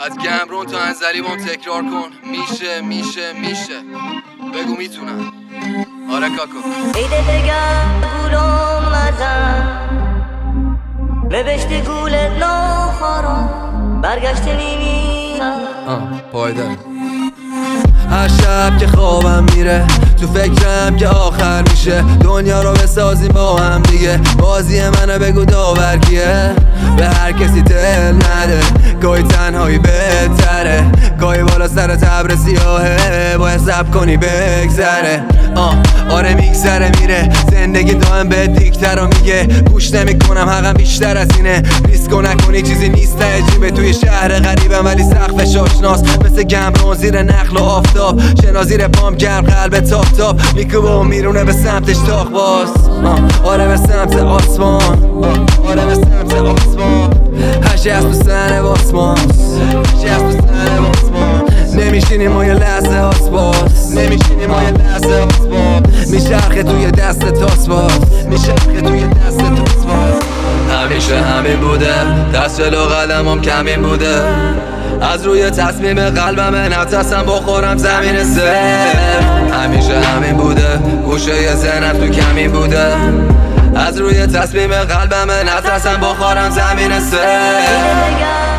از گمرون تا انزلی بام تکرار کن. میشه بگو میتونم. آره کاکو. عیده دگر گولم نزن نوشته گول ناخارم برگشته میمیرم پایدار. هر شب که خوابم میره تو فکرم که آخر میشه دنیا رو بسازیم با هم دیگه. بازی منو بگو داور کیه. به هر کسی دل نده گاهی تنهایی بهتره. گاهی بالا سر تبر سیاهه باید صبر کنی بگذره. آره میگذره میره زندگی دائم به دیکتر رو میگه. گوش نمیکنم حقم بیشتر از اینه. ریسک نکنی چیزی نیست عجیبه. توی شهر غریبم ولی سقفش آشناست. مثل گمرون زیر نخل و آفتاب. شنا زیر پام گرم قلب تاپ تاپ میکوبه و میرونه به سمتش تاق باز. آره به سمت آسمان. آره به سمت آسمان. هرچی از تو سن باسمان. هرچی از تو سن باسمان. نمیشینیم ما یه لحظه آسباس. نمیشینیم ما یه لحظه آسباس. میچرخه توی دست تاسباس. میچرخه توی دست تاسباس. همیشه همین بوده دست جلو قدمم کمین بوده. از روی تصمیم قلبم نترسم بخورم زمین سفت. همیشه همین بوده گوشه ذهنم تو کمین بوده. از روی تصمیم قلبم نترسم بخورم زمین سفت.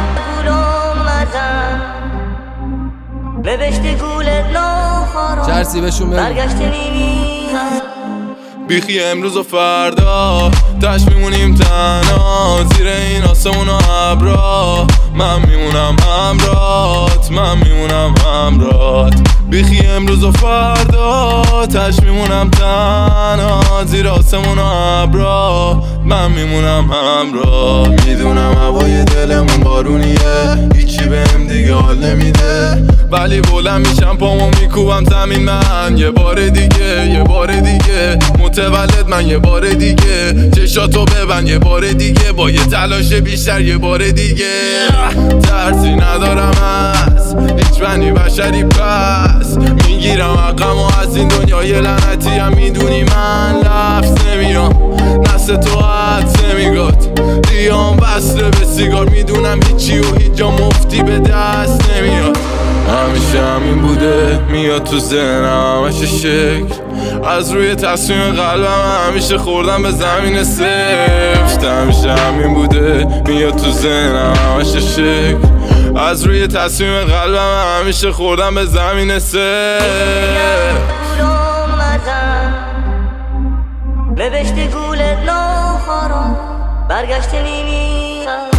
نوشته گول ناخارم جرسی بشون برگشته میمیرم. بیخی امروز و فردا تش میمونیم تنها زیر این آسمون و ابرا. من میمونم همراهت بیخی امروز و فردا تش میمونم تنها زیر آسمون و ابرا. من میمونم همراه. میدونم هوای دلمون بارونیه هیچی بهم دیگه حال نمیده ولی بلند میشم پامو میکوبم زمین. من یه بار دیگه متولد. من یه بار دیگه چشاتو ببند یه بار دیگه با یه تلاش بیشتر یه بار دیگه. ترسی ندارم از هیچ بنی بشری پس میگیرم حقم و از این دنیای لعنتی هم میدونی من لفظ نمیام. نسل تو حدس نمیگاد دیام بسته به سیگار. میدونم هیچی و هیچ جا مفتی به دست نمیاد. همیشه همین بوده میاد تو ذهنم همشه شکل. از روی تصمیم قلبم همیشه خوردم به زمین سفت. همیشه همین بوده میاد تو ذهنم همشه شکل. از روی تصمیم قلبم همیشه خوردم به زمین سفت. نوشته گول ناخارم برگشته میمیرم.